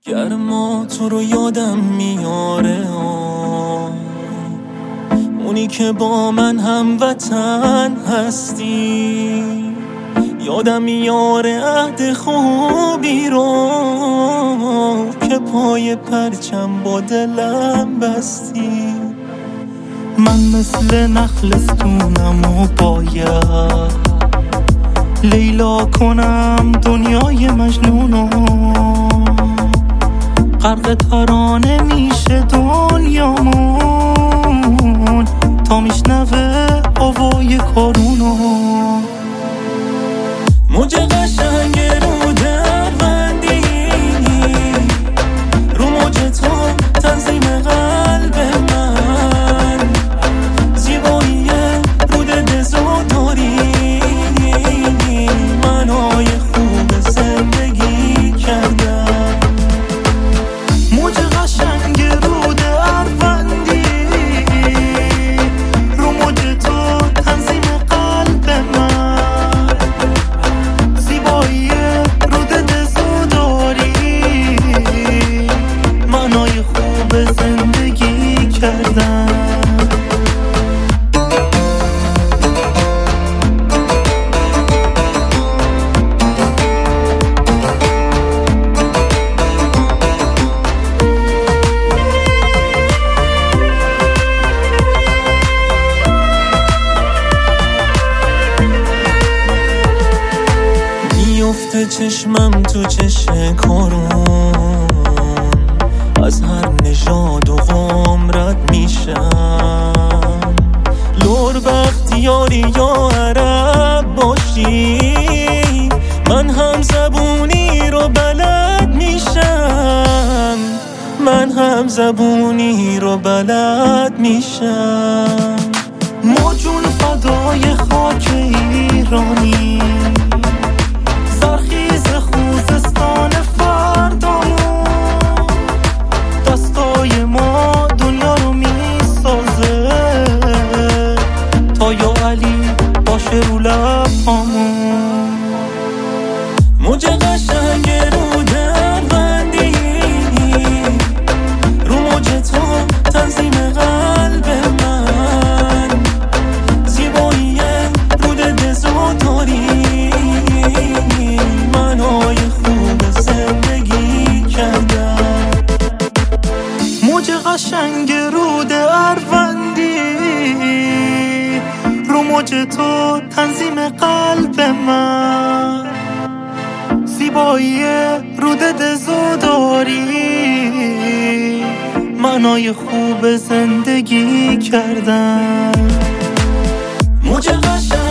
گرما تو رو یادم میاره اونی که با من هموطن هستی. یادم میاره عهد خوبی رو که پای پرچم با دلم بستی. من مثل نخلستونم و باید لیلا کنم دنیای مجنونو. غرق ترانه میشه دنیامون تا میشنوه آوای کارونو. موج قشنگ رو دروندی رو موج تو تنظیم قلب من. زیبایی رود دزو داری منای خوب زندگی کردم. موج قشنگ رو دروندی رو موج تو تنظیم قلب من. زیبایی رود دزو داری منای خوب زندگی کردم. میفته چشمم تو چشم کارون از هر نژاد و قوم رد میشم. لور بختیاری یا عرب باشی من هم زبونی رو بلد میشم. من هم زبونی رو بلد میشم. ما جون فدای خاک ایرانی سرخیز خوزستان فردامون. دستای ما دنیا رو میسازه تا یا علی باشه رو لبامون. موج قشنگ رو دروندی رو موج تو تنظیم قلب من. زیبایی رود دزو داری منای خوب زندگی کردم. موج قشنگ رود اروندی رو موج تو تنظیم قلب من. زیبایی رود دزو داری منای خوب زندگی کردم. موج قشنگ